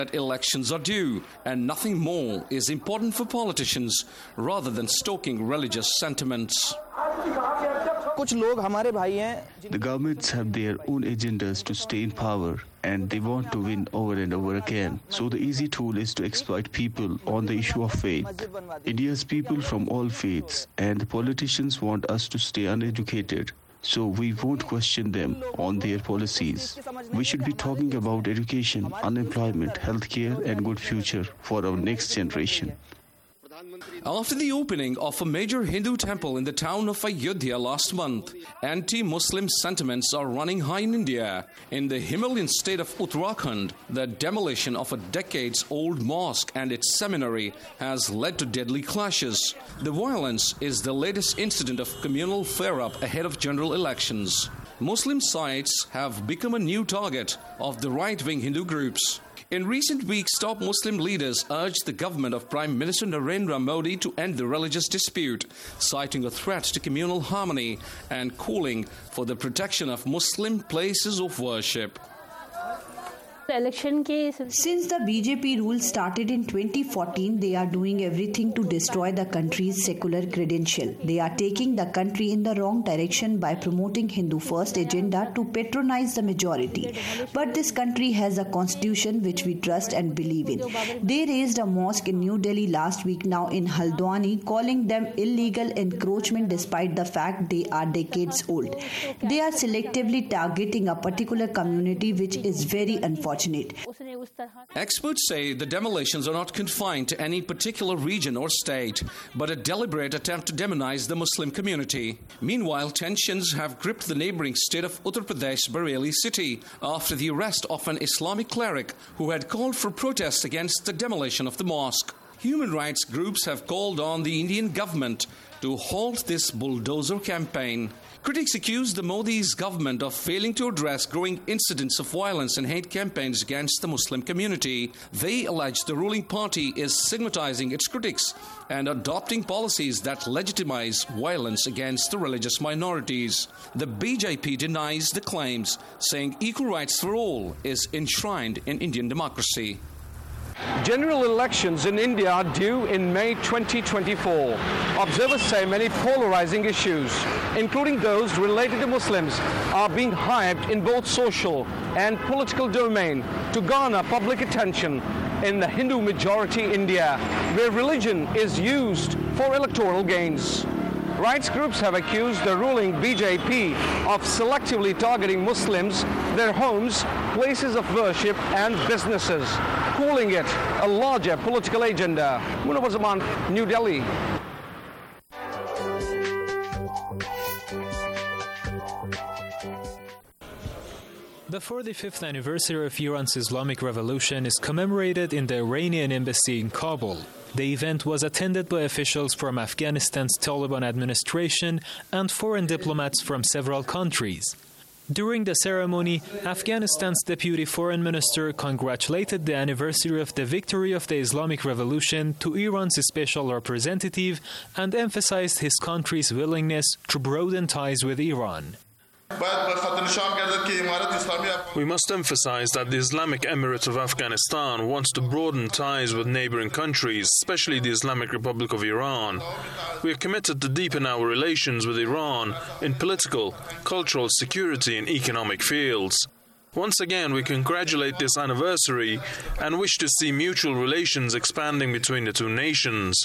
that elections are due, and nothing more is important for politicians rather than stoking religious sentiments. The governments have their own agendas to stay in power, and they want to win over and over again. So the easy tool is to exploit people on the issue of faith. India's people from all faiths, and the politicians want us to stay uneducated. So we won't question them on their policies. We should be talking about education, unemployment, healthcare, and good future for our next generation. After the opening of a major Hindu temple in the town of Ayodhya last month, anti-Muslim sentiments are running high in India. In the Himalayan state of Uttarakhand, the demolition of a decades-old mosque and its seminary has led to deadly clashes. The violence is the latest incident of communal flare-up ahead of general elections. Muslim sites have become a new target of the right-wing Hindu groups. In recent weeks, top Muslim leaders urged the government of Prime Minister Narendra Modi to end the religious dispute, citing a threat to communal harmony and calling for the protection of Muslim places of worship. Since the BJP rule started in 2014, they are doing everything to destroy the country's secular credential. They are taking the country in the wrong direction by promoting Hindu first agenda to patronize the majority. But this country has a constitution which we trust and believe in. They raised a mosque in New Delhi last week, now in Haldwani, calling them illegal encroachment despite the fact they are decades old. They are selectively targeting a particular community, which is very unfortunate. Experts say the demolitions are not confined to any particular region or state, but a deliberate attempt to demonize the Muslim community. Meanwhile, tensions have gripped the neighboring state of Uttar Pradesh, Bareilly city, after the arrest of an Islamic cleric who had called for protests against the demolition of the mosque. Human rights groups have called on the Indian government to halt this bulldozer campaign. Critics accuse the Modi's government of failing to address growing incidents of violence and hate campaigns against the Muslim community. They allege the ruling party is stigmatizing its critics and adopting policies that legitimize violence against the religious minorities. The BJP denies the claims, saying equal rights for all is enshrined in Indian democracy. General elections in India are due in May 2024. Observers say many polarizing issues, including those related to Muslims, are being hyped in both social and political domain to garner public attention in the Hindu-majority India, where religion is used for electoral gains. Rights groups have accused the ruling BJP of selectively targeting Muslims, their homes, places of worship and businesses, calling it a larger political agenda. Munawar Zaman, New Delhi. The 45th anniversary of Iran's Islamic Revolution is commemorated in the Iranian embassy in Kabul. The event was attended by officials from Afghanistan's Taliban administration and foreign diplomats from several countries. During the ceremony, Afghanistan's Deputy Foreign Minister congratulated the anniversary of the victory of the Islamic Revolution to Iran's special representative and emphasized his country's willingness to broaden ties with Iran. We must emphasize that the Islamic Emirate of Afghanistan wants to broaden ties with neighboring countries, especially the Islamic Republic of Iran. We are committed to deepen our relations with Iran in political, cultural, security and economic fields. Once again, we congratulate this anniversary and wish to see mutual relations expanding between the two nations.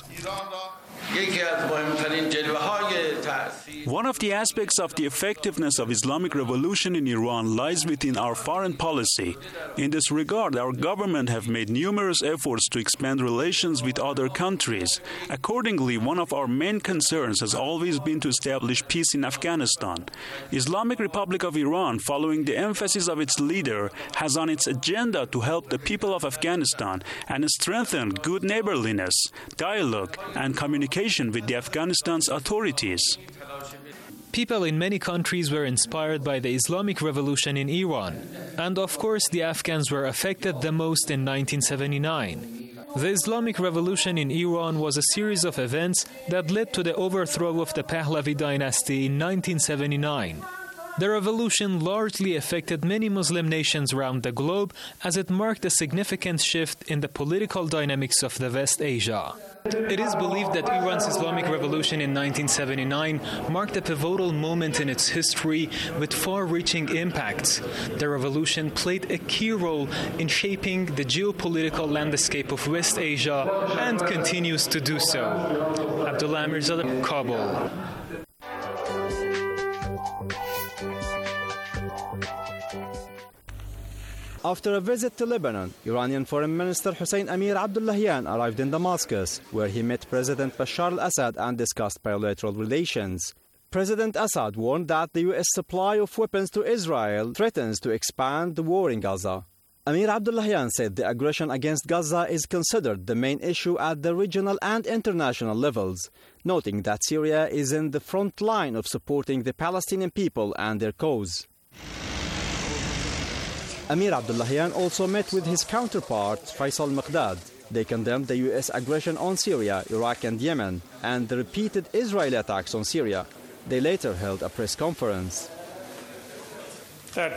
One of the aspects of the effectiveness of Islamic revolution in Iran lies within our foreign policy. In this regard, our government have made numerous efforts to expand relations with other countries. Accordingly, one of our main concerns has always been to establish peace in Afghanistan. Islamic Republic of Iran, following the emphasis of its leader, has on its agenda to help the people of Afghanistan and strengthen good neighborliness, dialogue, and communication with the Afghanistan's authorities. People in many countries were inspired by the Islamic Revolution in Iran, and of course the Afghans were affected the most in 1979. The Islamic Revolution in Iran was a series of events that led to the overthrow of the Pahlavi dynasty in 1979. The revolution largely affected many Muslim nations around the globe as it marked a significant shift in the political dynamics of the West Asia. It is believed that Iran's Islamic Revolution in 1979 marked a pivotal moment in its history with far-reaching impacts. The revolution played a key role in shaping the geopolitical landscape of West Asia and continues to do so. Abdullah Mirzadeh, Kabul. After a visit to Lebanon, Iranian Foreign Minister Hossein Amir Abdullahian arrived in Damascus, where he met President Bashar al-Assad and discussed bilateral relations. President Assad warned that the U.S. supply of weapons to Israel threatens to expand the war in Gaza. Amir Abdullahian said the aggression against Gaza is considered the main issue at the regional and international levels, noting that Syria is in the front line of supporting the Palestinian people and their cause. Amir Abdullahian also met with his counterpart Faisal Miqdad. They condemned the U.S. aggression on Syria, Iraq and Yemen, and the repeated Israeli attacks on Syria. They later held a press conference. I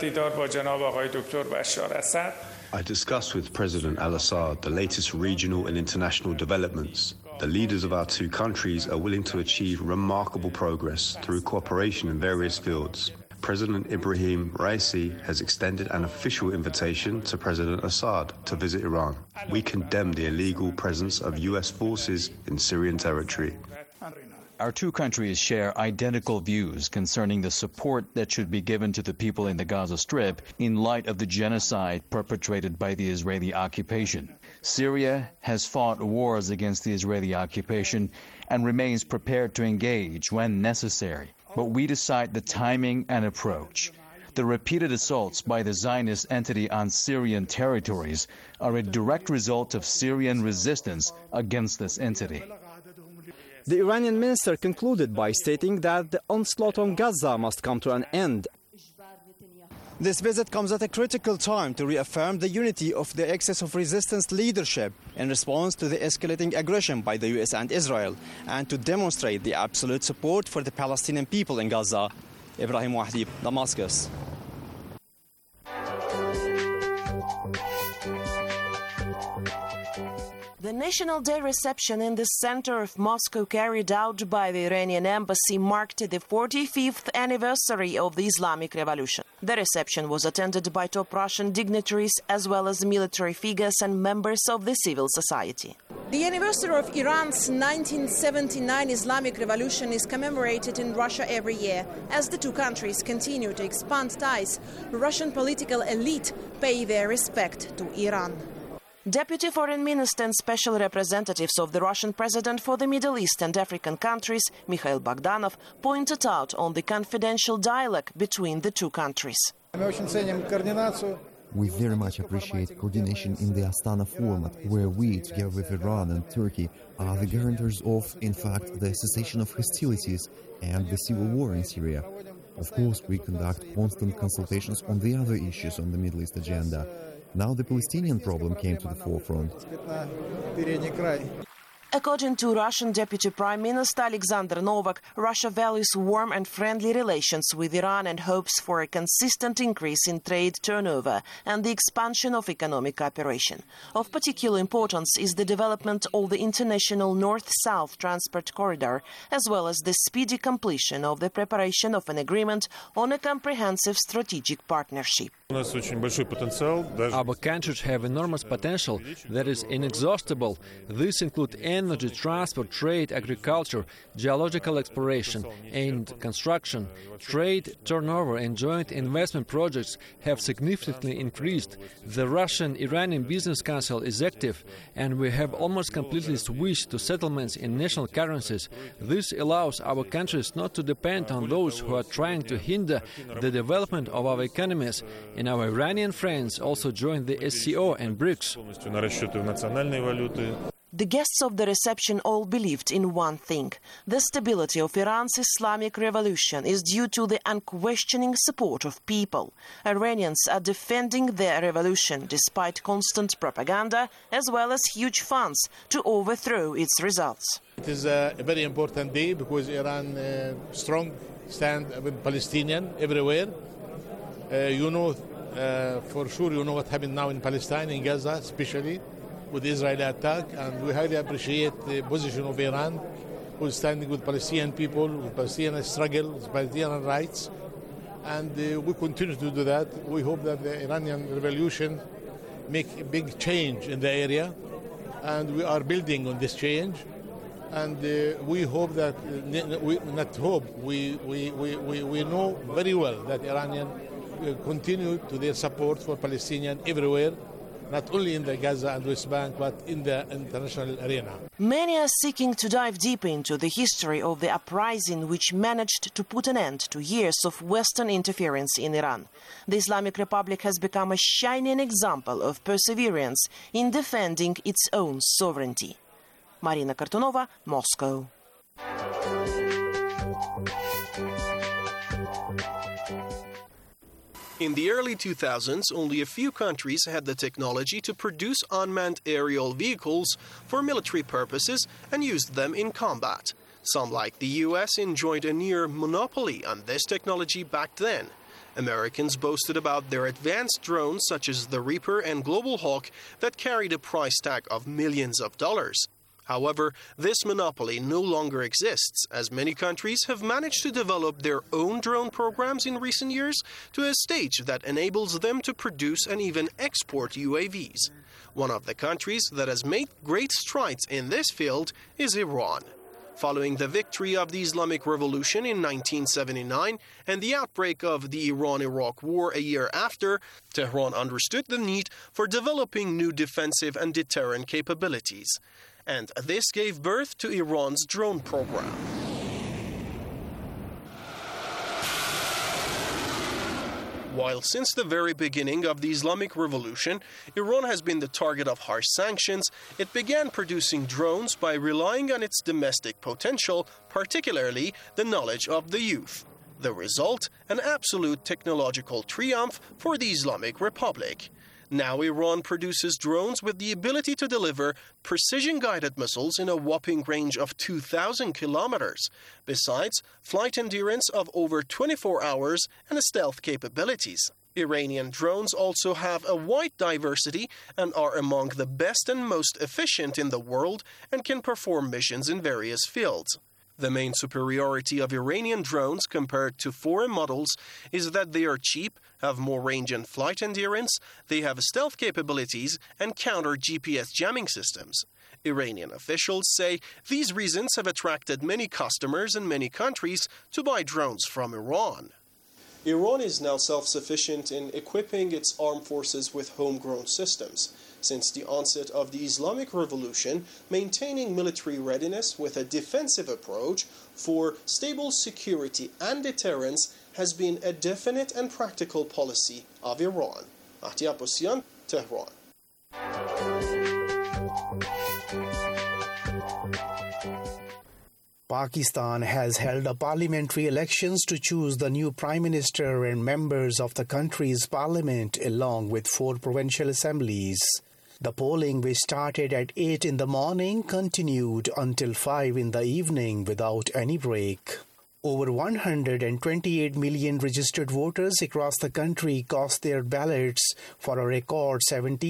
discussed with President al-Assad the latest regional and international developments. The leaders of our two countries are willing to achieve remarkable progress through cooperation in various fields. President Ibrahim Raisi has extended an official invitation to President Assad to visit Iran. We condemn the illegal presence of U.S. forces in Syrian territory. Our two countries share identical views concerning the support that should be given to the people in the Gaza Strip in light of the genocide perpetrated by the Israeli occupation. Syria has fought wars against the Israeli occupation and remains prepared to engage when necessary. But we decide the timing and approach. The repeated assaults by the Zionist entity on Syrian territories are a direct result of Syrian resistance against this entity. The Iranian minister concluded by stating that the onslaught on Gaza must come to an end. This visit comes at a critical time to reaffirm the unity of the axis of resistance leadership in response to the escalating aggression by the U.S. and Israel, and to demonstrate the absolute support for the Palestinian people in Gaza. Ibrahim Wahdi, Damascus. The National Day reception in the center of Moscow carried out by the Iranian embassy marked the 45th anniversary of the Islamic Revolution. The reception was attended by top Russian dignitaries as well as military figures and members of the civil society. The anniversary of Iran's 1979 Islamic Revolution is commemorated in Russia every year. As the two countries continue to expand ties, Russian political elite pay their respect to Iran. Deputy Foreign Minister and Special Representatives of the Russian President for the Middle East and African countries, Mikhail Bogdanov, pointed out on the confidential dialogue between the two countries. We very much appreciate coordination in the Astana format, where we, together with Iran and Turkey, are the guarantors of, in fact, the cessation of hostilities and the civil war in Syria. Of course, we conduct constant consultations on the other issues on the Middle East agenda. Now the Palestinian problem came to the forefront. According to Russian Deputy Prime Minister Alexander Novak, Russia values warm and friendly relations with Iran and hopes for a consistent increase in trade turnover and the expansion of economic cooperation. Of particular importance is the development of the international north-south transport corridor, as well as the speedy completion of the preparation of an agreement on a comprehensive strategic partnership. Our countries have enormous potential that is inexhaustible. This includes energy, transport, trade, agriculture, geological exploration and construction. Trade, turnover and joint investment projects have significantly increased. The Russian-Iranian Business Council is active, and we have almost completely switched to settlements in national currencies. This allows our countries not to depend on those who are trying to hinder the development of our economies. And our Iranian friends also joined the SCO and BRICS. The guests of the reception all believed in one thing. The stability of Iran's Islamic Revolution is due to the unquestioning support of people. Iranians are defending their revolution despite constant propaganda as well as huge funds to overthrow its results. It is a very important day because Iran strong stand with Palestinian everywhere. For sure, you know what happened now in Palestine, in Gaza, especially with the Israeli attack, and we highly appreciate the position of Iran, who is standing with Palestinian people, with Palestinian struggle, with Palestinian rights, and we continue to do that. We hope that the Iranian revolution make a big change in the area, and we are building on this change. And we hope that, we know very well that Iranian will continue to their support for Palestinians everywhere, not only in the Gaza and West Bank, but in the international arena. Many are seeking to dive deeper into the history of the uprising which managed to put an end to years of Western interference in Iran. The Islamic Republic has become a shining example of perseverance in defending its own sovereignty. Marina Kartunova, Moscow. In the early 2000s, only a few countries had the technology to produce unmanned aerial vehicles for military purposes and used them in combat. Some, like the US, enjoyed a near monopoly on this technology back then. Americans boasted about their advanced drones such as the Reaper and Global Hawk that carried a price tag of millions of dollars. However, this monopoly no longer exists, as many countries have managed to develop their own drone programs in recent years to a stage that enables them to produce and even export UAVs. One of the countries that has made great strides in this field is Iran. Following the victory of the Islamic Revolution in 1979 and the outbreak of the Iran-Iraq War a year after, Tehran understood the need for developing new defensive and deterrent capabilities. And this gave birth to Iran's drone program. While since the very beginning of the Islamic Revolution, Iran has been the target of harsh sanctions, it began producing drones by relying on its domestic potential, particularly the knowledge of the youth. The result, an absolute technological triumph for the Islamic Republic. Now Iran produces drones with the ability to deliver precision-guided missiles in a whopping range of 2,000 kilometers, besides flight endurance of over 24 hours and stealth capabilities. Iranian drones also have a wide diversity and are among the best and most efficient in the world and can perform missions in various fields. The main superiority of Iranian drones compared to foreign models is that they are cheap, have more range and flight endurance, they have stealth capabilities, and counter GPS jamming systems. Iranian officials say these reasons have attracted many customers in many countries to buy drones from Iran. Iran is now self-sufficient in equipping its armed forces with homegrown systems. Since the onset of the Islamic Revolution, maintaining military readiness with a defensive approach for stable security and deterrence has been a definite and practical policy of Iran. Mahdi Abbasian, Tehran. Pakistan has held a parliamentary elections to choose the new Prime Minister and members of the country's parliament, along with 4 provincial assemblies. The polling, which started at 8 in the morning, continued until 5 in the evening without any break. Over 128 million registered voters across the country cast their ballots for a record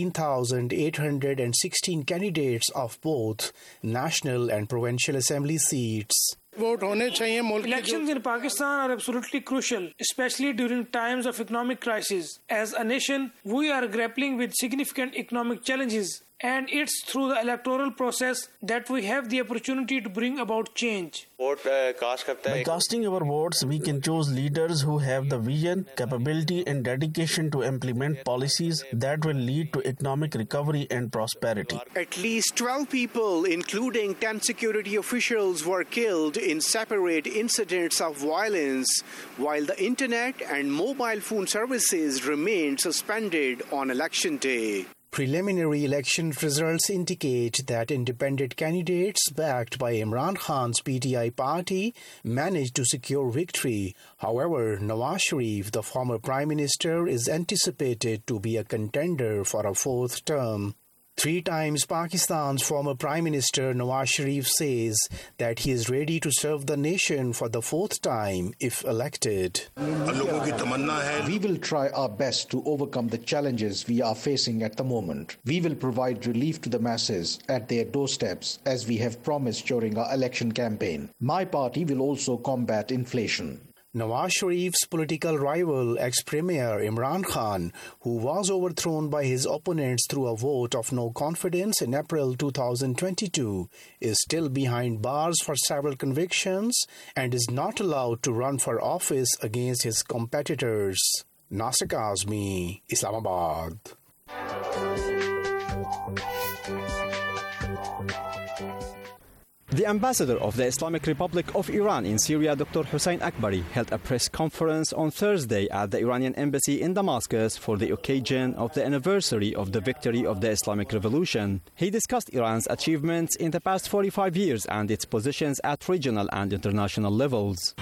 17,816 candidates of both national and provincial assembly seats. Elections in Pakistan are absolutely crucial, especially during times of economic crisis. As a nation, we are grappling with significant economic challenges, and it's through the electoral process that we have the opportunity to bring about change. By casting our votes, we can choose leaders who have the vision, capability, and dedication to implement policies that will lead to economic recovery and prosperity. At least 12 people, including 10 security officials, were killed in separate incidents of violence, while the internet and mobile phone services remained suspended on election day. Preliminary election results indicate that independent candidates backed by Imran Khan's PTI party managed to secure victory. However, Nawaz Sharif, the former Prime Minister, is anticipated to be a contender for a 4th term. 3 times Pakistan's former Prime Minister Nawaz Sharif says that he is ready to serve the nation for the 4th time if elected. We will try our best to overcome the challenges we are facing at the moment. We will provide relief to the masses at their doorsteps as we have promised during our election campaign. My party will also combat inflation. Nawaz Sharif's political rival, ex-premier Imran Khan, who was overthrown by his opponents through a vote of no confidence in April 2022, is still behind bars for several convictions and is not allowed to run for office against his competitors. Nasir Kazmi, Islamabad. The ambassador of the Islamic Republic of Iran in Syria, Dr. Hossein Akbari, held a press conference on Thursday at the Iranian embassy in Damascus for the occasion of the anniversary of the victory of the Islamic Revolution. He discussed Iran's achievements in the past 45 years and its positions at regional and international levels.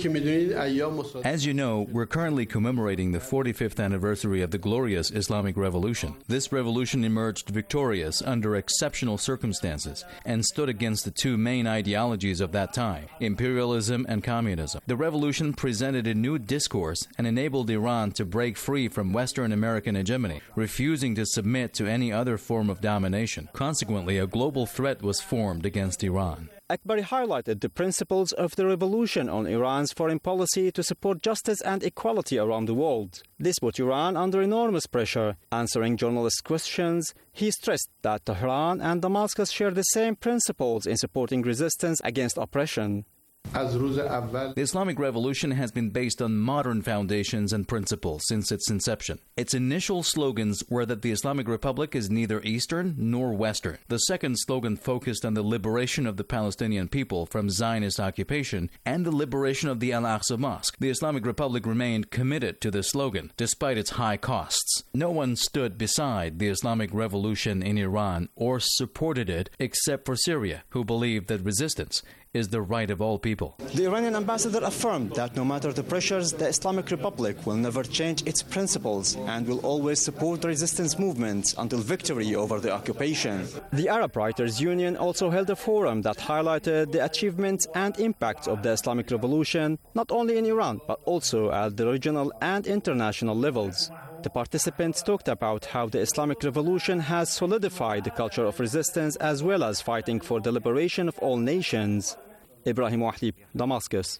As you know, we're currently commemorating the 45th anniversary of the glorious Islamic Revolution. This revolution emerged victorious under exceptional circumstances and stood against the two main ideologies of that time, imperialism and communism. The revolution presented a new discourse and enabled Iran to break free from Western American hegemony, refusing to submit to any other form of domination. Consequently, a global threat was formed against Iran. Akbari highlighted the principles of the revolution on Iran's foreign policy to support justice and equality around the world. This put Iran under enormous pressure. Answering journalists' questions, he stressed that Tehran and Damascus share the same principles in supporting resistance against oppression. The Islamic Revolution has been based on modern foundations and principles since its inception. Its initial slogans were that the Islamic Republic is neither Eastern nor Western. The second slogan focused on the liberation of the Palestinian people from Zionist occupation and the liberation of the Al-Aqsa Mosque. The Islamic Republic remained committed to this slogan, despite its high costs. No one stood beside the Islamic Revolution in Iran or supported it except for Syria, who believed that resistance is the right of all people. The Iranian ambassador affirmed that no matter the pressures, the Islamic Republic will never change its principles and will always support the resistance movements until victory over the occupation. The Arab Writers Union also held a forum that highlighted the achievements and impacts of the Islamic Revolution, not only in Iran, but also at the regional and international levels. The participants talked about how the Islamic Revolution has solidified the culture of resistance as well as fighting for the liberation of all nations. Ibrahim Wahlib, Damascus.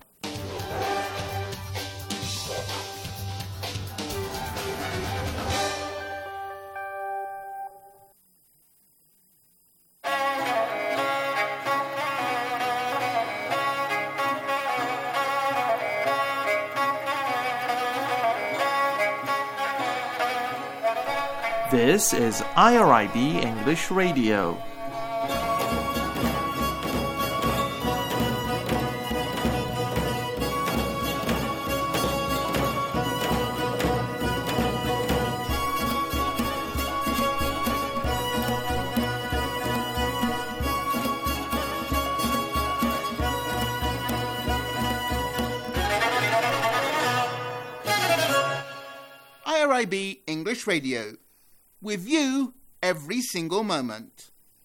This is IRIB English Radio. IRIB English Radio. With you every single moment.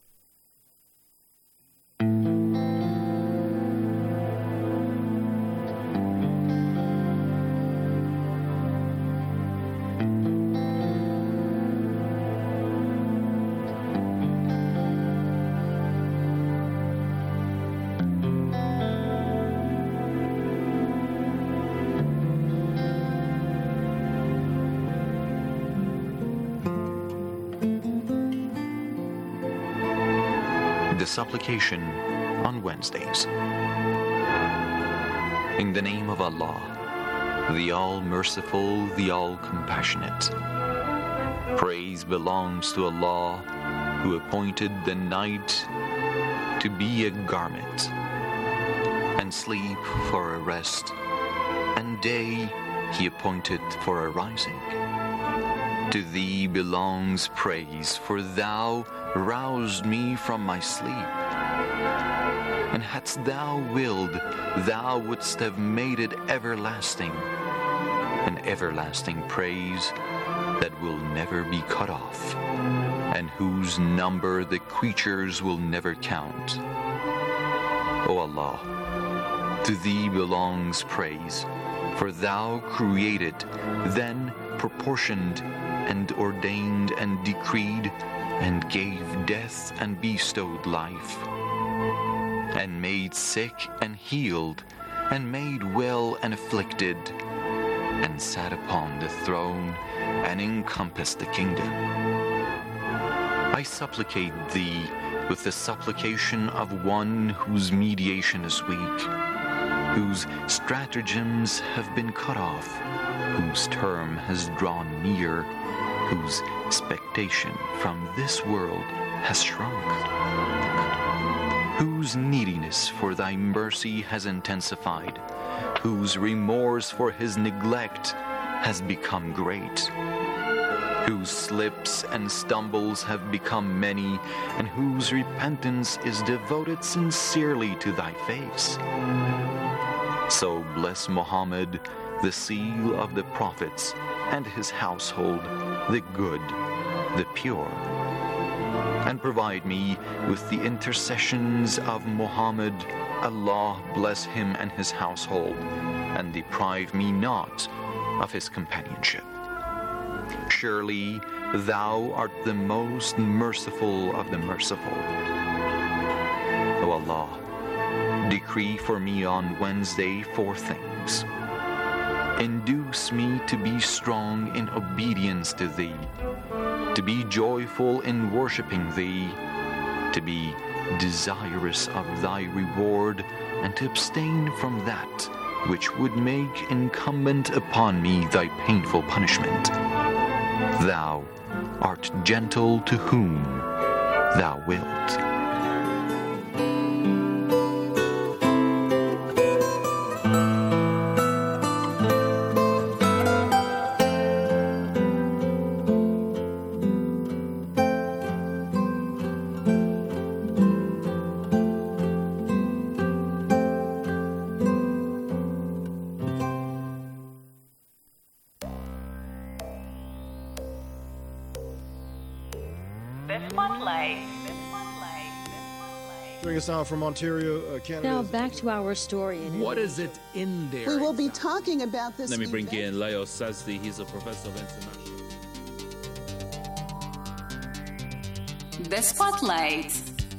The supplication on Wednesdays. In the name of Allah, the All-Merciful, the All-Compassionate. Praise belongs to Allah, who appointed the night to be a garment, and sleep for a rest, and day He appointed for a rising. To Thee belongs praise, for Thou roused me from my sleep. And hadst Thou willed, Thou wouldst have made it everlasting, an everlasting praise that will never be cut off, and whose number the creatures will never count. O Allah, to Thee belongs praise, for Thou created, then proportioned, and ordained and decreed, and gave death and bestowed life, and made sick and healed, and made well and afflicted, and sat upon the throne and encompassed the kingdom. I supplicate Thee with the supplication of one whose mediation is weak, whose stratagems have been cut off, whose term has drawn near, whose expectation from this world has shrunk, whose neediness for Thy mercy has intensified, whose remorse for his neglect has become great, whose slips and stumbles have become many, and whose repentance is devoted sincerely to Thy face. So bless Muhammad, the seal of the prophets, and his household, the good, the pure. And provide me with the intercessions of Muhammad. Allah bless him and his household, and deprive me not of his companionship. Surely Thou art the most merciful of the merciful. O Allah, decree for me on Wednesday 4 things. Induce me to be strong in obedience to Thee, to be joyful in worshiping Thee, to be desirous of Thy reward, and to abstain from that which would make incumbent upon me Thy painful punishment. Thou art gentle to whom Thou wilt. Joining us now from Ontario, Canada. Now back to our story. What is it in there? We will be talking about this. Let me bring in Leo Sazdi. He's a professor of international. The Spotlight.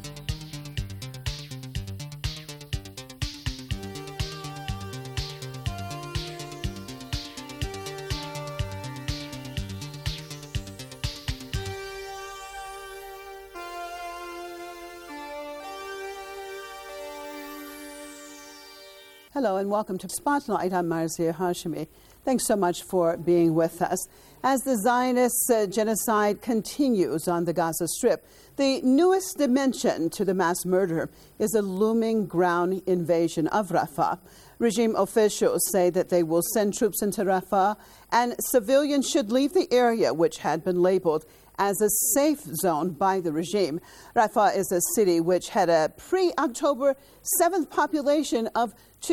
Hello and welcome to Spotlight. I'm Marzia Hashimi. Thanks so much for being with us. As the Zionist genocide continues on the Gaza Strip, the newest dimension to the mass murder is a looming ground invasion of Rafah. Regime officials say that they will send troops into Rafah, and civilians should leave the area, which had been labeled as a safe zone by the regime. Rafah is a city which had a pre-October 7th population of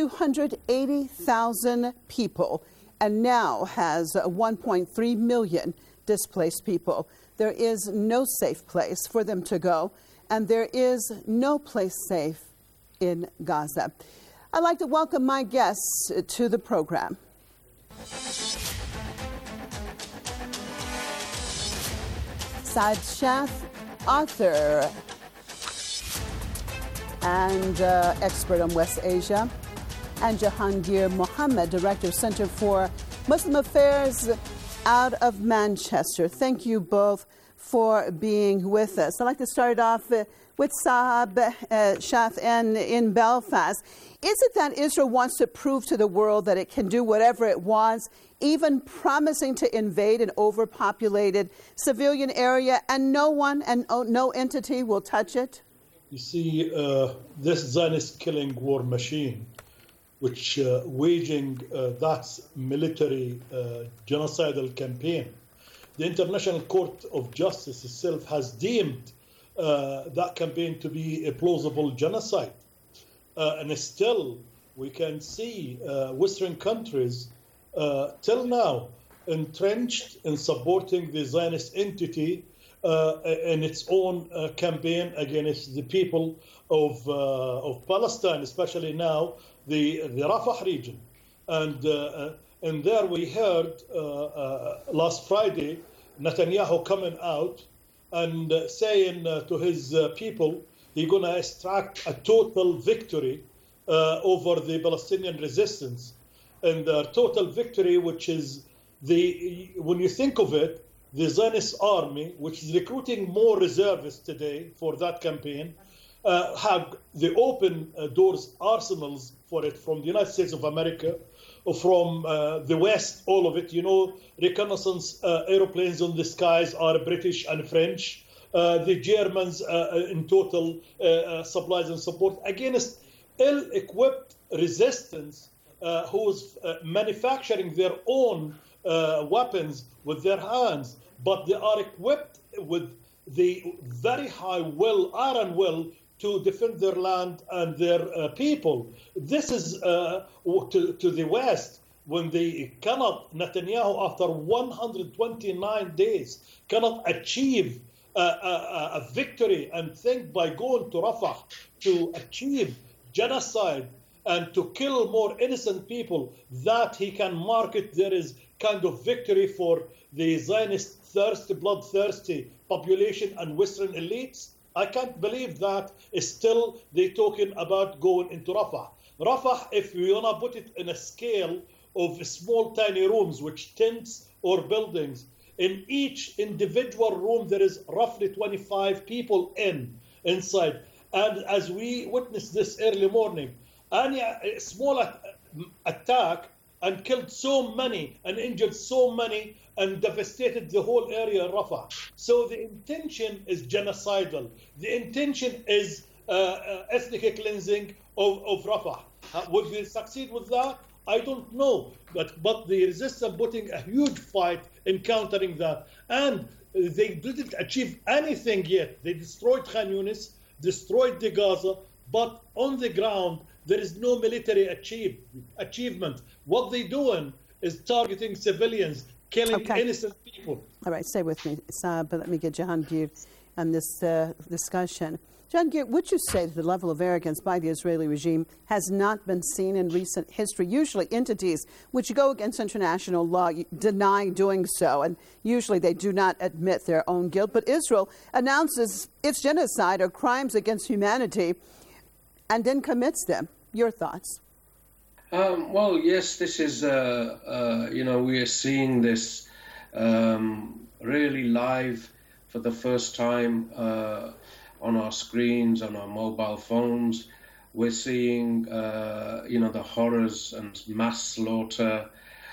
280,000 people and now has 1.3 million displaced people. There is no safe place for them to go, and there is no place safe in Gaza. I'd like to welcome my guests to the program. Saad Shah, author and expert on West Asia, and Jahangir Mohammed, Director of Center for Muslim Affairs out of Manchester. Thank you both for being with us. I'd like to start off with Saad Shah in Belfast. Is it that Israel wants to prove to the world that it can do whatever it wants, even promising to invade an overpopulated civilian area, and no one and no entity will touch it? You see, this Zionist killing war machine, which waging that military genocidal campaign, the International Court of Justice itself has deemed that campaign to be a plausible genocide. And still, we can see Western countries till now entrenched in supporting the Zionist entity in its own campaign against the people of Palestine, especially now the Rafah region. And there we heard last Friday Netanyahu coming out and saying to his people he's going to extract a total victory over the Palestinian resistance. And the total victory, which is when you think of it, the Zionist army, which is recruiting more reservists today for that campaign, have the open doors arsenals for it from the United States of America, from the West, all of it. You know, reconnaissance aeroplanes on the skies are British and French. The Germans in total supplies and support against ill-equipped resistance who's manufacturing their own weapons with their hands, but they are equipped with the very high will, iron will, to defend their land and their people. This is to the West, when they cannot, Netanyahu, after 129 days, cannot achieve a victory and think by going to Rafah to achieve genocide and to kill more innocent people, that he can market there is kind of victory for the Zionist bloodthirsty population and Western elites. I can't believe that still they're talking about going into Rafah. Rafah, if we want to put it in a scale of small tiny rooms, which tents or buildings, in each individual room there is roughly 25 people inside. And as we witnessed this early morning, any small attack and killed so many and injured so many and devastated the whole area of Rafah. So the intention is genocidal. The intention is ethnic cleansing of Rafah. Would we succeed with that? I don't know. But the resistance putting a huge fight in countering that. And they didn't achieve anything yet. They destroyed Khan Yunis, destroyed the Gaza, but on the ground, there is no military achievement. What they're doing is targeting civilians, killing innocent people. All right, stay with me, Saab, but let me get Jahangir on this discussion. Jahangir, would you say that the level of arrogance by the Israeli regime has not been seen in recent history? Usually entities which go against international law deny doing so, and usually they do not admit their own guilt. But Israel announces its genocide or crimes against humanity and then commits them. Your thoughts? Well, yes, this is, we are seeing this really live for the first time on our screens, on our mobile phones. We're seeing, the horrors and mass slaughter,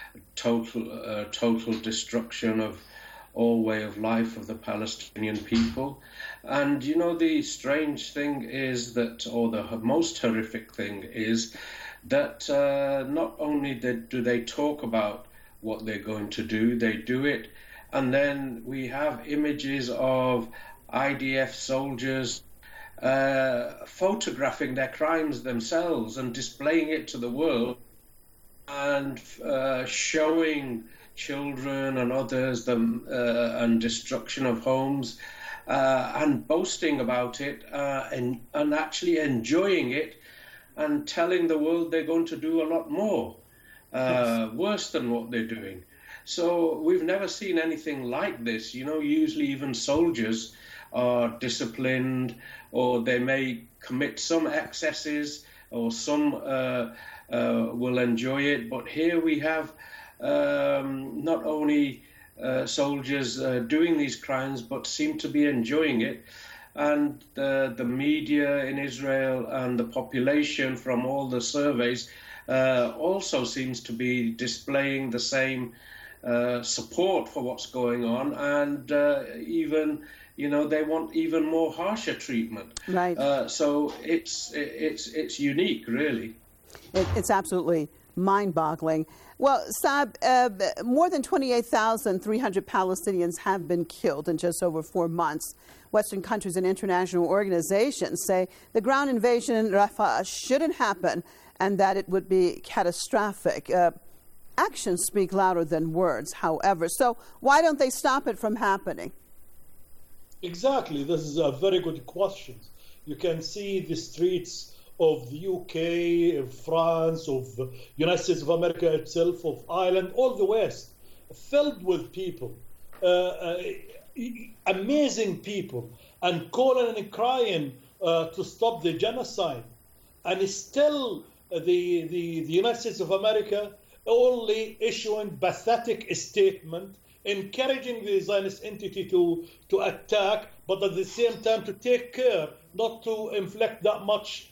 total destruction of all way of life of the Palestinian people. And, the strange thing is that, or the most horrific thing is that not only do they talk about what they're going to do, they do it. And then we have images of IDF soldiers photographing their crimes themselves and displaying it to the world and showing children and others and destruction of homes and boasting about it and actually enjoying it and telling the world they're going to do a lot more, worse than what they're doing. So we've never seen anything like this. Usually even soldiers are disciplined, or they may commit some excesses, or some will enjoy it. But here we have not only soldiers doing these crimes, but seem to be enjoying it. And the media in Israel and the population, from all the surveys, also seems to be displaying the same support for what's going on, and even they want even more harsher treatment. Right. So it's unique, really. It's absolutely mind-boggling. Well, Saab, more than 28,300 Palestinians have been killed in just over 4 months. Western countries and international organizations say the ground invasion in Rafah shouldn't happen and that it would be catastrophic. Actions speak louder than words, however. So why don't they stop it from happening? Exactly. This is a very good question. You can see the streets of the UK, of France, of United States of America itself, of Ireland, all the West, filled with people, amazing people, and calling and crying to stop the genocide. And still the United States of America only issuing pathetic statement, encouraging the Zionist entity to attack, but at the same time to take care not to inflict that much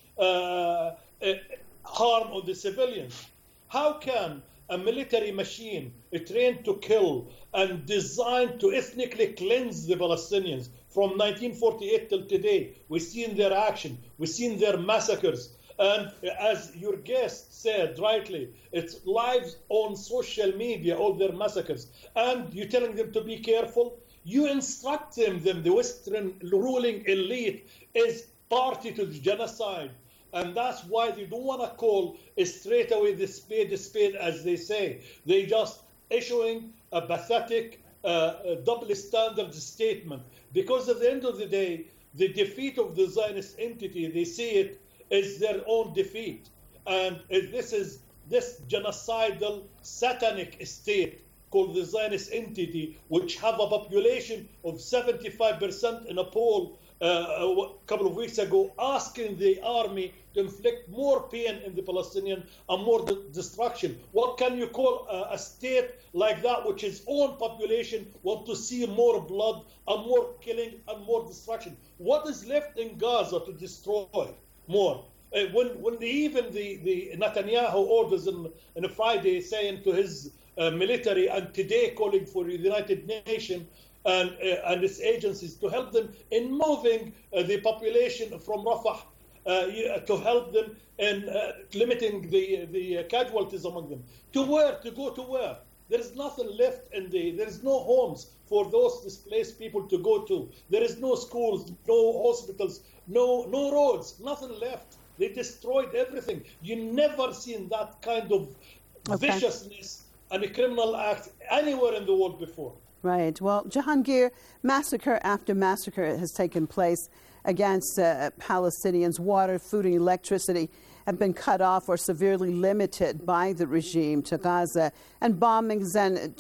harm on the civilians. How can a military machine trained to kill and designed to ethnically cleanse the Palestinians from 1948 till today, we've seen their action, we've seen their massacres, and as your guest said rightly, it's live on social media, all their massacres, and you're telling them to be careful. You instruct them, the Western ruling elite is party to the genocide, and that's why they don't want to call straight away the spade, as they say. They just issuing a pathetic double standard statement, because at the end of the day, the defeat of the Zionist entity, they see it is their own defeat. And this genocidal, satanic state called the Zionist entity, which have a population of 75% in a poll a couple of weeks ago, asking the army to inflict more pain in the Palestinian and more destruction. What can you call a state like that, which its own population want to see more blood and more killing and more destruction? What is left in Gaza to destroy more? When even the Netanyahu orders on a Friday saying to his military, and today calling for the United Nations and its agencies to help them in moving the population from Rafah, to help them in limiting the casualties among them. To where? To go to where? There is nothing left there is no homes for those displaced people to go to. There is no schools, no hospitals, no roads, nothing left. They destroyed everything. You never seen that kind of viciousness and a criminal act anywhere in the world before. Right. Well, Jahangir, massacre after massacre has taken place against Palestinians. Water, food, and electricity have been cut off or severely limited by the regime to Gaza. And bombings and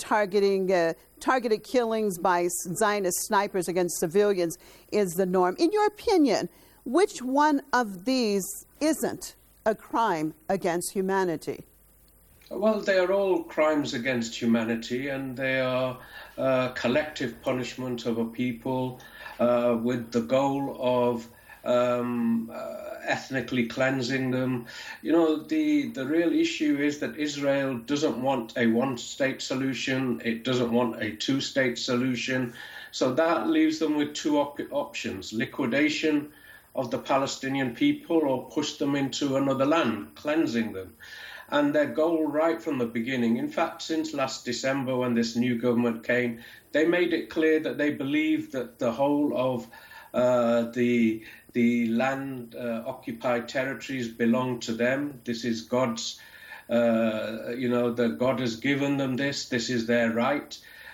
targeted killings by Zionist snipers against civilians is the norm. In your opinion, which one of these isn't a crime against humanity? Well, they are all crimes against humanity, and they are collective punishment of a people with the goal of ethnically cleansing them. You know, the real issue is that Israel doesn't want a one-state solution. It doesn't want a two-state solution. So that leaves them with two options: liquidation of the Palestinian people, or push them into another land, cleansing them. And their goal right from the beginning, in fact, since last December when this new government came, they made it clear that they believe that the whole of the land occupied territories belong to them. This is God's, that God has given them this. This is their right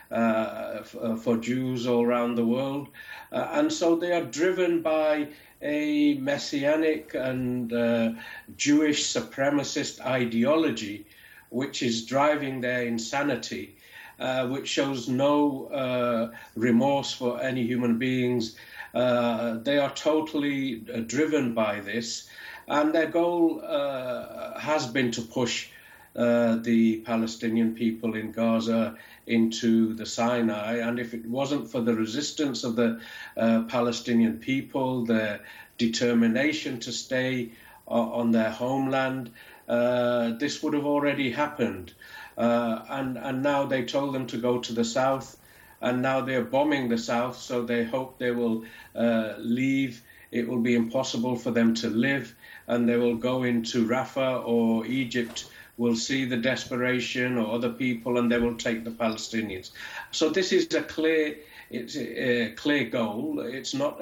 for Jews all around the world. And so they are driven by a messianic and Jewish supremacist ideology, which is driving their insanity, which shows no remorse for any human beings. They are totally driven by this, and their goal has been to push the Palestinian people in Gaza into the Sinai. And if it wasn't for the resistance of the Palestinian people, their determination to stay on their homeland, this would have already happened. And now they told them to go to the south, and now they're bombing the south, so they hope they will leave. It will be impossible for them to live, and they will go into Rafah or Egypt, will see the desperation, or other people, and they will take the Palestinians. So this is a clear goal. It's not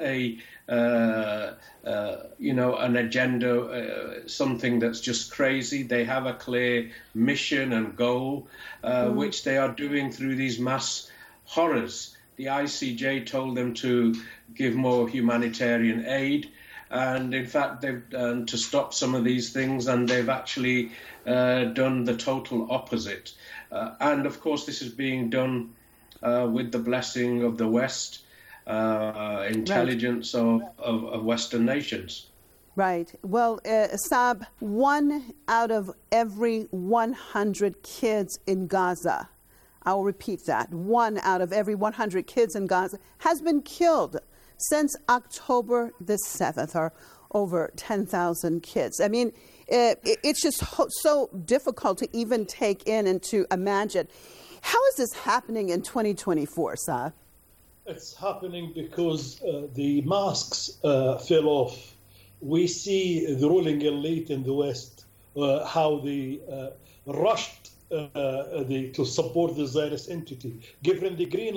an agenda, something that's just crazy. They have a clear mission and goal, which they are doing through these mass horrors. the ICJ told them to give more humanitarian aid, and in fact they've to stop some of these things, and they've actually done the total opposite. And of course this is being done with the blessing of the West, intelligence of Western nations. Right. Well, Saab, 1 out of every 100 kids in Gaza, I will repeat that, 1 out of every 100 kids in Gaza has been killed since October the 7th, or over 10,000 kids. I mean, it's just so difficult to even take in and to imagine. How is this happening in 2024, Saab? It's happening because the masks fell off. We see the ruling elite in the West, how they rushed to support the Zionist entity, giving the green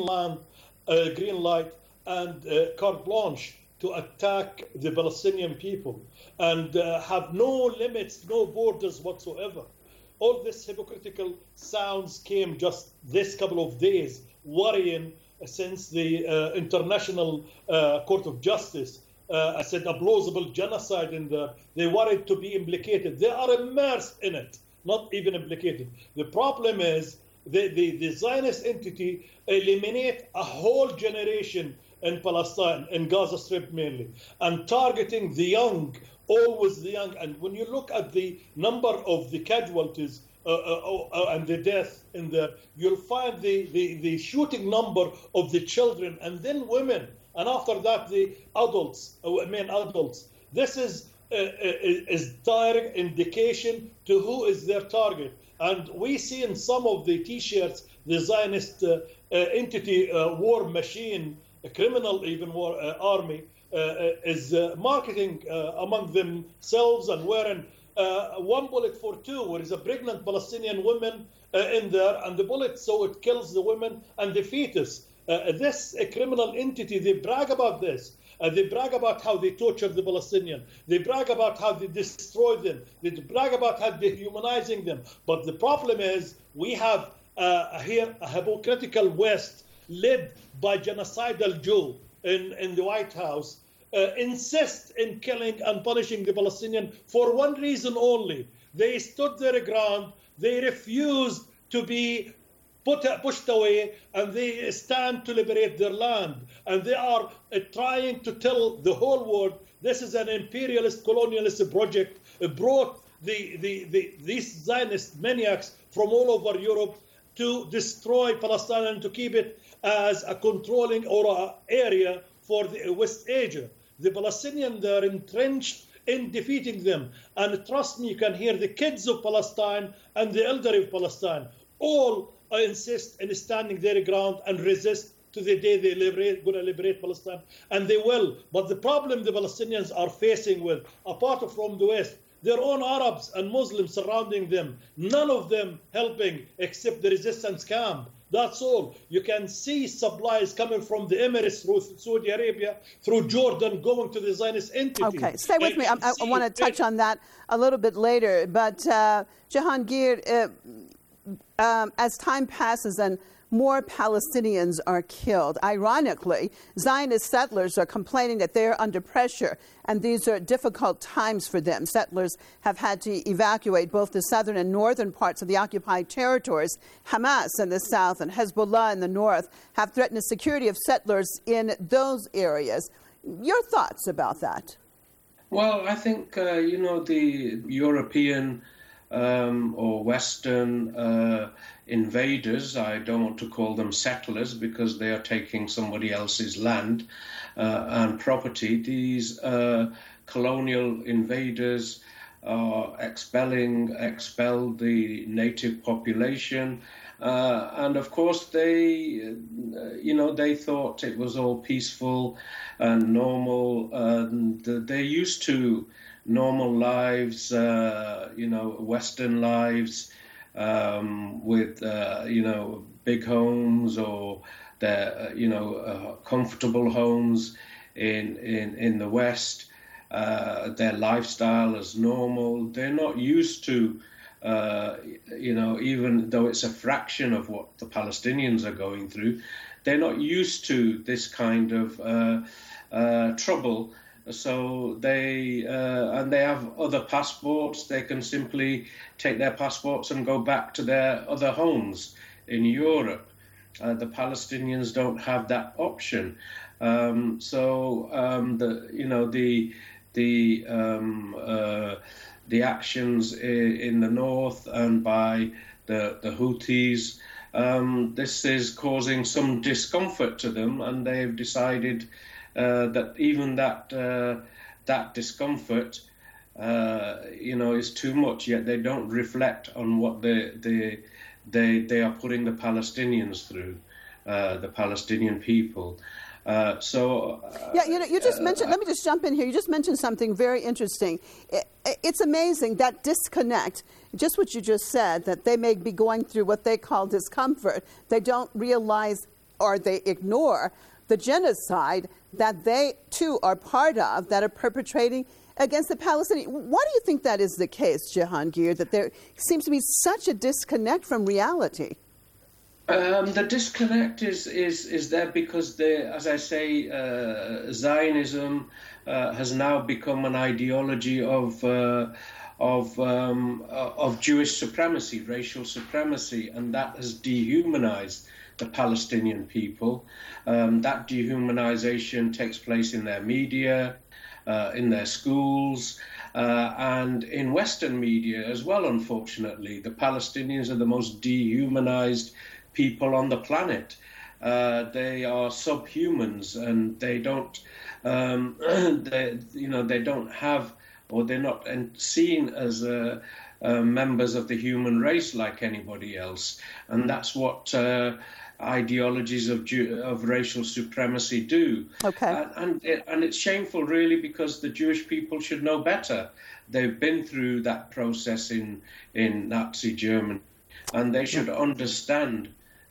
light and carte blanche to attack the Palestinian people, and have no limits, no borders whatsoever. All this hypocritical sounds came just this couple of days, worrying since the International Court of Justice said a plausible genocide in there. They worried to be implicated. They are immersed in it, not even implicated. The problem is the Zionist entity eliminate a whole generation in Palestine, in Gaza Strip mainly, and targeting the young, always the young. And when you look at the number of the casualties and the death in there, you'll find the shooting number of the children and then women. And after that, the adults, main adults. This is direct indication to who is their target. And we see in some of the T-shirts, the Zionist entity war machine, a criminal even war army, is marketing among themselves and wearing one bullet for two, where is a pregnant Palestinian woman in there, and the bullet, so it kills the women and the fetus. This criminal entity, they brag about this. They brag about how they tortured the Palestinian. They brag about how they destroyed them. They brag about how they're dehumanizing them. But the problem is we have here a hypocritical West led by genocidal Jew in the White House insist in killing and punishing the Palestinian for one reason only. They stood their ground. They refused to be pushed away, and they stand to liberate their land. And they are trying to tell the whole world this is an imperialist, colonialist project. It brought these Zionist maniacs from all over Europe to destroy Palestine and to keep it as a controlling or an area for the West Asia. The Palestinians are entrenched in defeating them. And trust me, you can hear the kids of Palestine and the elderly of Palestine all insist in standing their ground and resist to the day they going to liberate Palestine. And they will. But the problem the Palestinians are facing with, apart from the West, their own Arabs and Muslims surrounding them, none of them helping except the resistance camp. That's all. You can see supplies coming from the Emirates, through Saudi Arabia, through Jordan, going to the Zionist entity. Okay, stay with me. I want to touch on that a little bit later. But Jahangir, as time passes and more Palestinians are killed, ironically, Zionist settlers are complaining that they're under pressure, and these are difficult times for them. Settlers have had to evacuate both the southern and northern parts of the occupied territories. Hamas in the south and Hezbollah in the north have threatened the security of settlers in those areas. Your thoughts about that? Well, I think, the European or Western invaders, I don't want to call them settlers because they are taking somebody else's land and property. These colonial invaders are expelled the native population. And of course, they thought it was all peaceful and normal. And they're used to normal lives, Western lives, with big homes or comfortable homes in the West. Their lifestyle is normal. They're not used to, even though it's a fraction of what the Palestinians are going through, they're not used to this kind of trouble. So they have other passports. They can simply take their passports and go back to their other homes in Europe. The Palestinians don't have that option. The actions in the north and by the Houthis, this is causing some discomfort to them, and they've decided that even that discomfort, is too much. Yet they don't reflect on what they are putting the Palestinians through, the Palestinian people. You just mentioned, let me just jump in here. You just mentioned something very interesting. It's amazing, that disconnect, just what you just said, that they may be going through what they call discomfort. They don't realize, or they ignore, the genocide that they too are part of, that are perpetrating against the Palestinians. Why do you think that is the case, Jehangir, that there seems to be such a disconnect from reality? The disconnect is there because, as I say, Zionism has now become an ideology of Jewish supremacy, racial supremacy, and that has dehumanized the Palestinian people. That dehumanization takes place in their media, in their schools, and in Western media as well, unfortunately. The Palestinians are the most dehumanized people on the planet. They are subhumans, and they don't, they don't have, or they're not seen as members of the human race like anybody else. And that's what ideologies of racial supremacy do. Okay. And it's shameful, really, because the Jewish people should know better. They've been through that process in Nazi Germany, and they should understand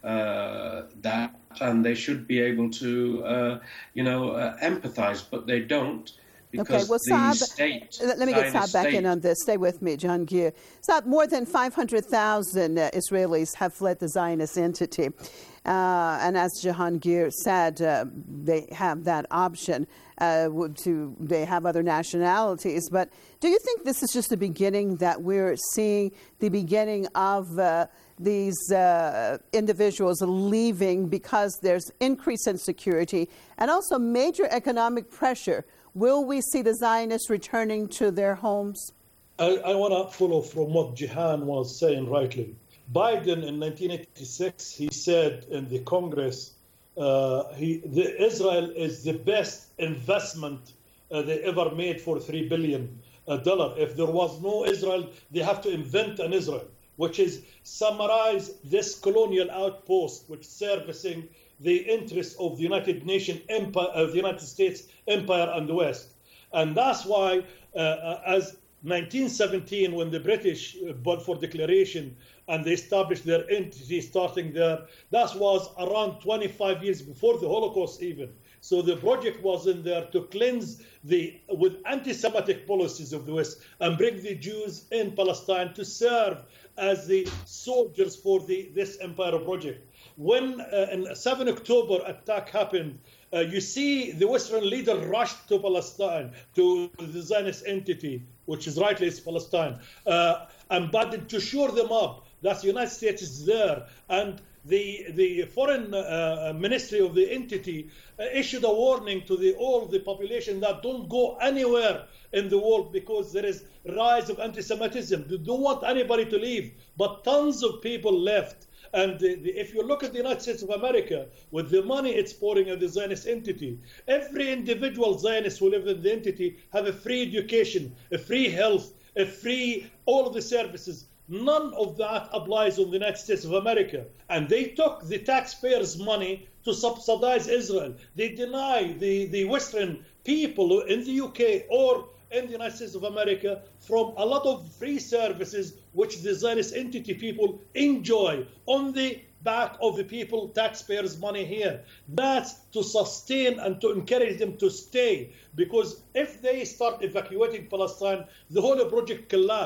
that, and they should be able to, empathize, but they don't. Okay, well, Saab, let me get Saab back in on this. Stay with me, Jehangir. Saab, more than 500,000 Israelis have fled the Zionist entity. And as Jehangir said, they have that option they have other nationalities. But do you think this is just the beginning, that we're seeing the beginning of these individuals leaving because there's increased insecurity and also major economic pressure? Will we see the Zionists returning to their homes? I want to follow from what Jihan was saying rightly. Biden in 1986, he said in the Congress, Israel is the best investment they ever made for $3 billion. If there was no Israel, they have to invent an Israel, which is summarize this colonial outpost, which is servicing the interests of the United Nations Empire, of the United States Empire and the West. And that's why, as 1917, when the British Balfour Declaration and they established their entity starting there, that was around 25 years before the Holocaust even. So the project was in there to cleanse with anti-Semitic policies of the West and bring the Jews in Palestine to serve as the soldiers for this empire project. When in 7 October attack happened, you see the Western leader rushed to Palestine, to the Zionist entity, which is rightly is Palestine, but to shore them up. That's the United States is there, and the foreign ministry of the entity issued a warning to all the population that don't go anywhere in the world because there is rise of anti-Semitism. They don't want anybody to leave, but tons of people left. And if you look at the United States of America, with the money it's pouring at the Zionist entity, every individual Zionist who lives in the entity have a free education, a free health, a free all of the services. None of that applies on the United States of America. And they took the taxpayers' money to subsidize Israel. They deny the Western people in the UK or in the United States of America from a lot of free services which the Zionist entity people enjoy on the back of the people, taxpayers' money here. That's to sustain and to encourage them to stay. Because if they start evacuating Palestine, the whole project collapses.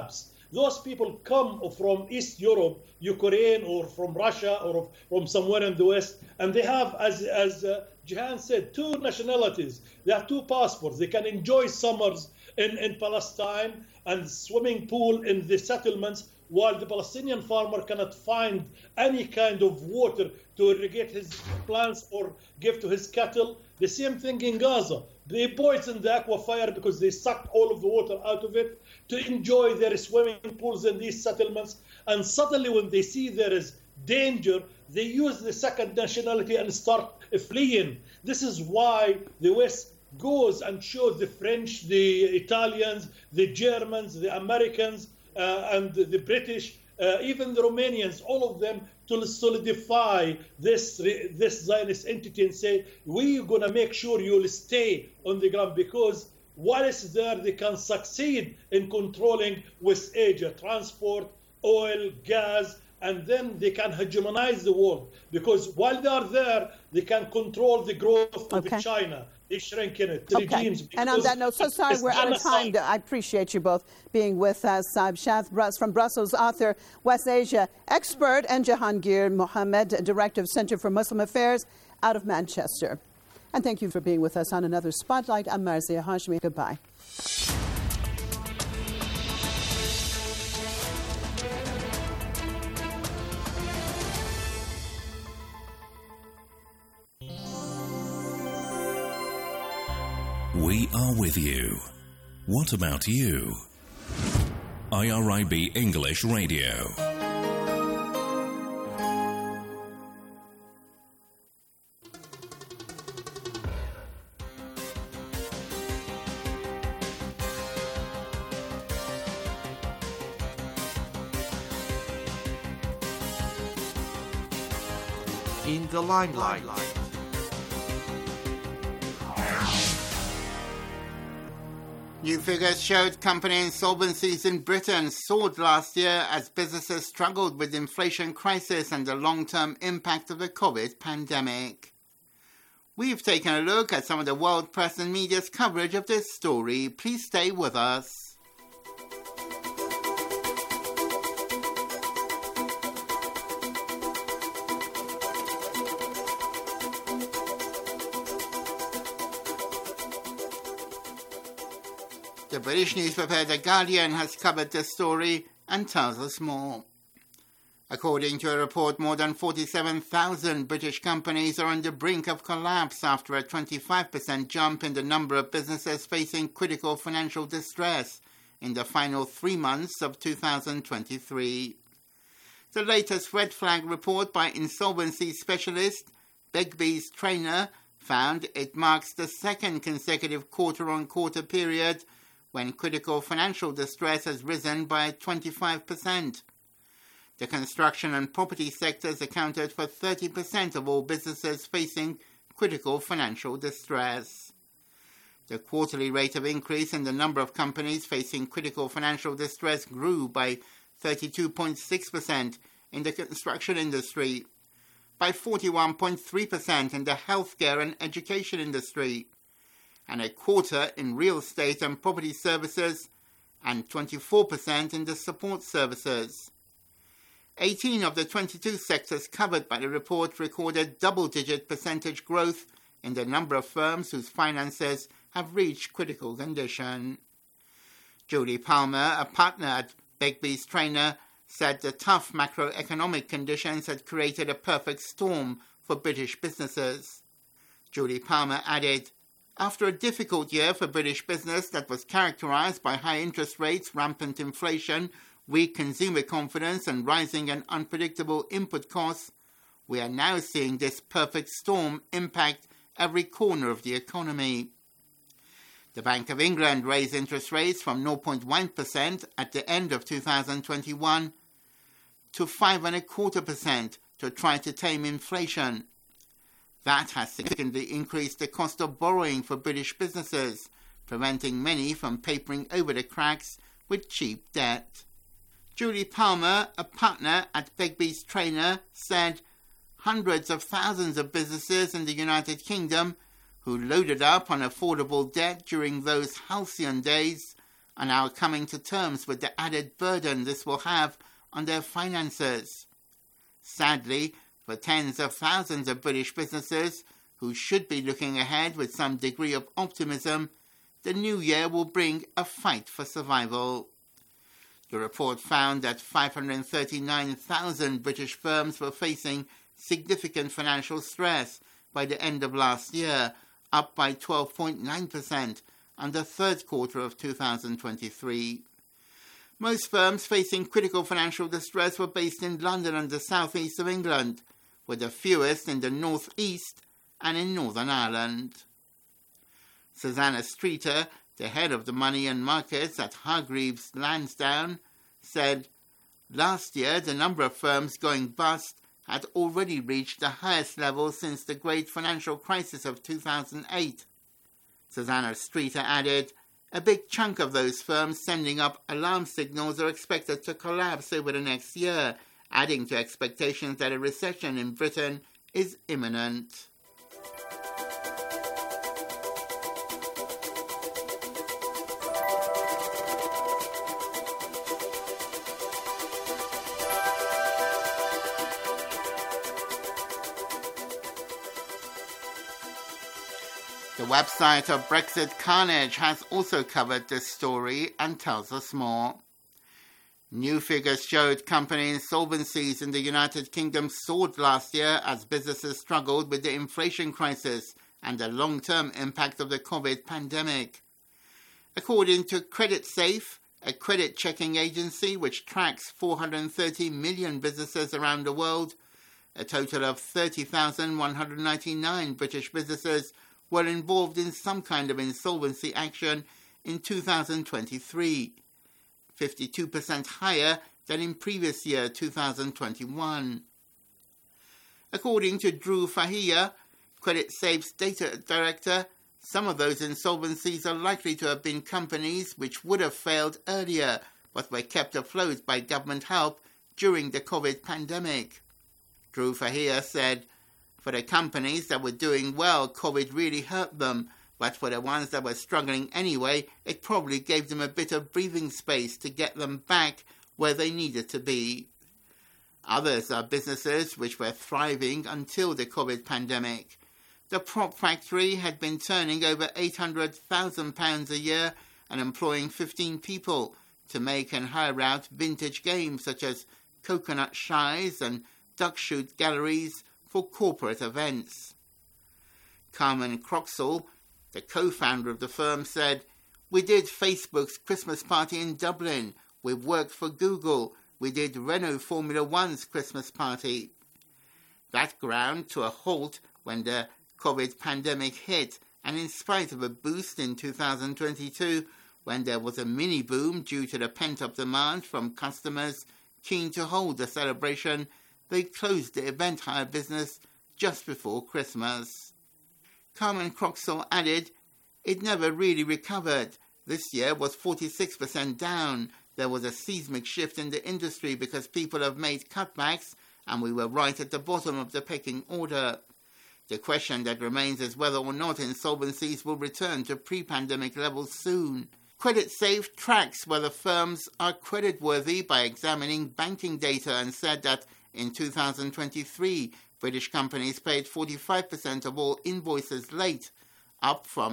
Those people come from East Europe, Ukraine, or from Russia, or from somewhere in the West, and they have, as Jehan said, 2 nationalities. They have 2 passports. They can enjoy summers in Palestine and swimming pool in the settlements, while the Palestinian farmer cannot find any kind of water to irrigate his plants or give to his cattle. The same thing in Gaza. They poison the aquifer because they suck all of the water out of it to enjoy their swimming pools in these settlements. And suddenly when they see there is danger, they use the second nationality and start fleeing. This is why the West goes and shows the French, the Italians, the Germans, the Americans, and the British, even the Romanians, all of them, to solidify this Zionist entity and say, we're going to make sure you'll stay on the ground, because while it's there, they can succeed in controlling West Asia, transport, oil, gas, and then they can hegemonize the world, because while they are there, they can control the growth of China. They shrink in it. Regimes. And on that note, so sorry we're out of time. I appreciate you both being with us. Saib Shah from Brussels, author, West Asia expert, and Jehangir Mohammed, Director of Center for Muslim Affairs out of Manchester. And thank you for being with us on another Spotlight. I'm Marzieh Hashmi. Goodbye. We are with you. What about you? IRIB English Radio. In the limelight. New figures showed company insolvencies in Britain soared last year as businesses struggled with the inflation crisis and the long-term impact of the COVID pandemic. We've taken a look at some of the world press and media's coverage of this story. Please stay with us. The British newspaper The Guardian has covered this story and tells us more. According to a report, more than 47,000 British companies are on the brink of collapse after a 25% jump in the number of businesses facing critical financial distress in the final 3 months of 2023. The latest red flag report by insolvency specialist Begbie's Traynor found it marks the second consecutive quarter-on-quarter period when critical financial distress has risen by 25%. The construction and property sectors accounted for 30% of all businesses facing critical financial distress. The quarterly rate of increase in the number of companies facing critical financial distress grew by 32.6% in the construction industry, by 41.3% in the healthcare and education industry, and a quarter in real estate and property services, and 24% in the support services. 18 of the 22 sectors covered by the report recorded double-digit percentage growth in the number of firms whose finances have reached critical condition. Julie Palmer, a partner at Begbie's Traynor, said the tough macroeconomic conditions had created a perfect storm for British businesses. Julie Palmer added, "After a difficult year for British business that was characterised by high interest rates, rampant inflation, weak consumer confidence and rising and unpredictable input costs, we are now seeing this perfect storm impact every corner of the economy." The Bank of England raised interest rates from 0.1% at the end of 2021 to 5.25% to try to tame inflation. That has significantly increased the cost of borrowing for British businesses, preventing many from papering over the cracks with cheap debt. Julie Palmer, a partner at Begbie's Traynor, said hundreds of thousands of businesses in the United Kingdom who loaded up on affordable debt during those halcyon days are now coming to terms with the added burden this will have on their finances. Sadly, for tens of thousands of British businesses who should be looking ahead with some degree of optimism, the new year will bring a fight for survival. The report found that 539,000 British firms were facing significant financial stress by the end of last year, up by 12.9% on the third quarter of 2023. Most firms facing critical financial distress were based in London and the southeast of England, with the fewest in the northeast and in Northern Ireland. Susanna Streeter, the head of the money and markets at Hargreaves Lansdowne, said, "Last year the number of firms going bust had already reached the highest level since the great financial crisis of 2008. Susanna Streeter added, "A big chunk of those firms sending up alarm signals are expected to collapse over the next year, adding to expectations that a recession in Britain is imminent." The website of Brexit Carnage has also covered this story and tells us more. New figures showed company insolvencies in the United Kingdom soared last year as businesses struggled with the inflation crisis and the long-term impact of the COVID pandemic. According to CreditSafe, a credit checking agency which tracks 430 million businesses around the world, a total of 30,199 British businesses were involved in some kind of insolvency action in 2023, 52% higher than in previous year 2021. According to Drew Fahia, CreditSafe's data director, some of those insolvencies are likely to have been companies which would have failed earlier but were kept afloat by government help during the COVID pandemic. Drew Fahia said, "For the companies that were doing well, COVID really hurt them, but for the ones that were struggling anyway, it probably gave them a bit of breathing space to get them back where they needed to be." Others are businesses which were thriving until the COVID pandemic. The prop factory had been turning over £800,000 a year and employing 15 people to make and hire out vintage games such as coconut shies and duck shoot galleries for corporate events. Carmen Croxall, the co-founder of the firm, said, "We did Facebook's Christmas party in Dublin. We worked for Google. We did Renault Formula One's Christmas party." That ground to a halt when the COVID pandemic hit, and in spite of a boost in 2022, when there was a mini boom due to the pent-up demand from customers keen to hold the celebration, they closed the event hire business just before Christmas. Carmen Croxall added, "It never really recovered. This year was 46% down. There was a seismic shift in the industry because people have made cutbacks and we were right at the bottom of the pecking order." The question that remains is whether or not insolvencies will return to pre-pandemic levels soon. CreditSafe tracks whether firms are creditworthy by examining banking data and said that in 2023, British companies paid 45% of all invoices late, up from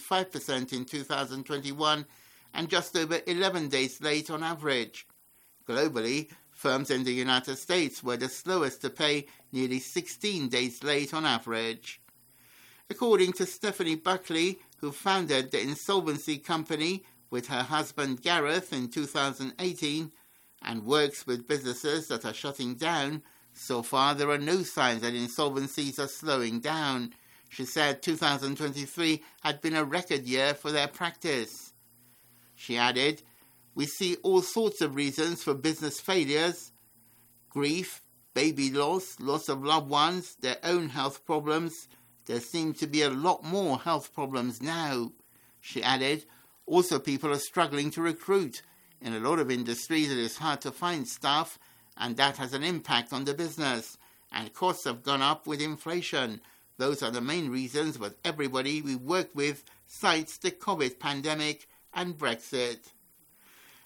35% in 2021 and just over 11 days late on average. Globally, firms in the United States were the slowest to pay, nearly 16 days late on average. According to Stephanie Buckley, who founded the insolvency company with her husband Gareth in 2018, and works with businesses that are shutting down, so far there are no signs that insolvencies are slowing down. She said 2023 had been a record year for their practice. She added, "We see all sorts of reasons for business failures: grief, baby loss, loss of loved ones, their own health problems. There seem to be a lot more health problems now." She added, "Also people are struggling to recruit. In a lot of industries it is hard to find staff, and that has an impact on the business. And costs have gone up with inflation. Those are the main reasons, but everybody we work with cites the COVID pandemic and Brexit."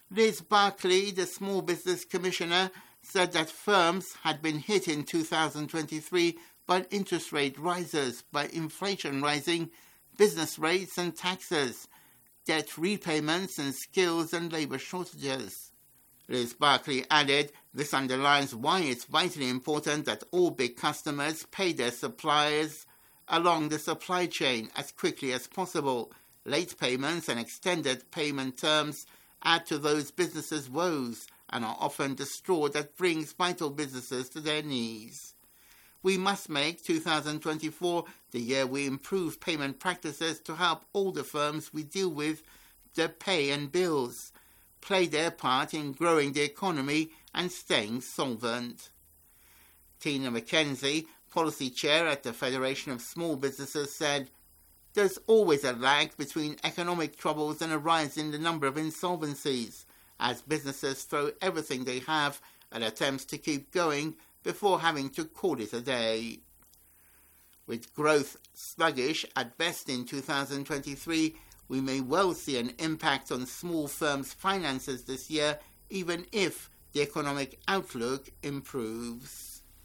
Liz Barkley, the Small Business Commissioner, said that firms had been hit in 2023 by interest rate rises, by inflation rising, business rates and taxes, debt repayments and skills and labour shortages. Liz Barkley added, this underlines why it's vitally important that all big customers pay their suppliers along the supply chain as quickly as possible. Late payments and extended payment terms add to those businesses' woes and are often the straw that brings vital businesses to their knees. We must make 2024 the year we improve payment practices to help all the firms we deal with to pay and bills, play their part in growing the economy and staying solvent. Tina McKenzie, Policy Chair at the Federation of Small Businesses, said, there's always a lag between economic troubles and a rise in the number of insolvencies, as businesses throw everything they have at attempts to keep going before having to call it a day. With growth sluggish at best in 2023, we may well see an impact on small firms' finances this year, even if the economic outlook improves.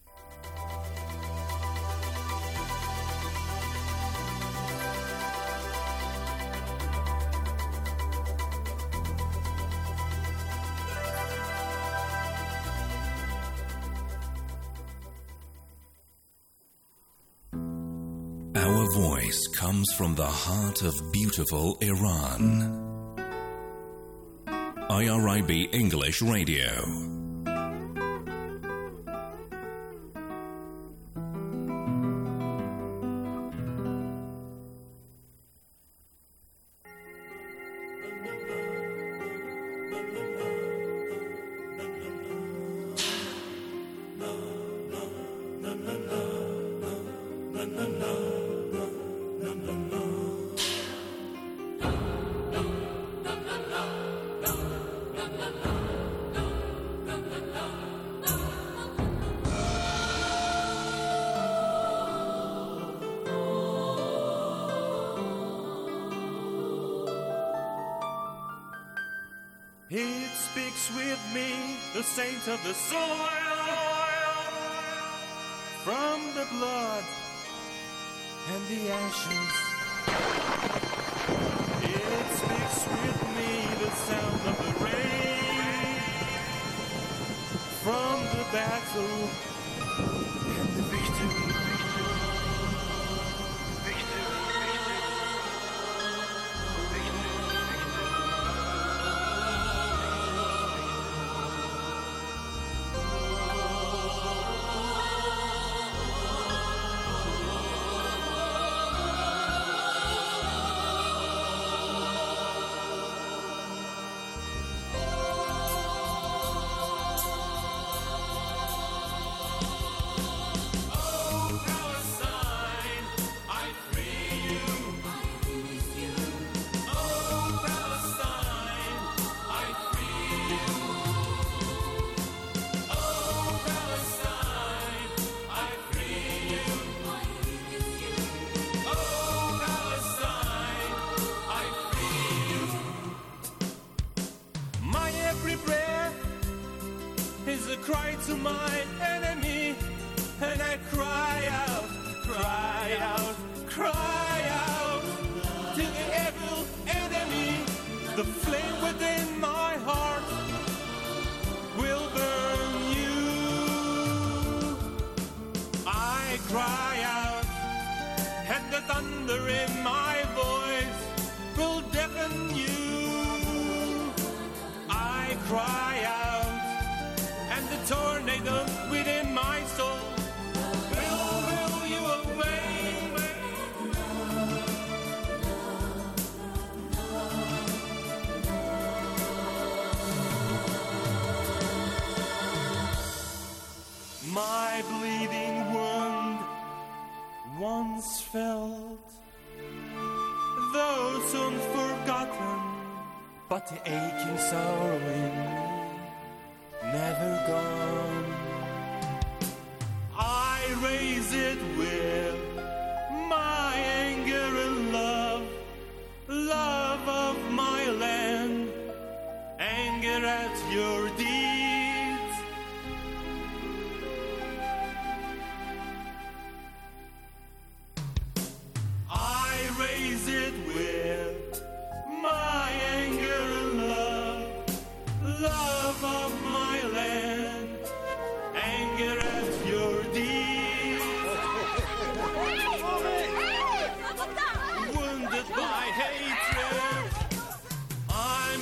Our voice comes from the heart of beautiful Iran. IRIB English Radio. It speaks with me, the saint of the soil, from the blood and the ashes. It speaks with me, the sound of the rain, from the battle and the victory. Cry to my enemy, and I cry out, cry out, cry out to the evil enemy. The flame within my heart will burn you. I cry out, and the thunder in my voice will deafen you. I cry out, the tornado within my soul will blow you away. My bleeding wound once felt, though soon forgotten, but the aching sorrowing never gone. I raise it with my anger and love, love of my land, anger your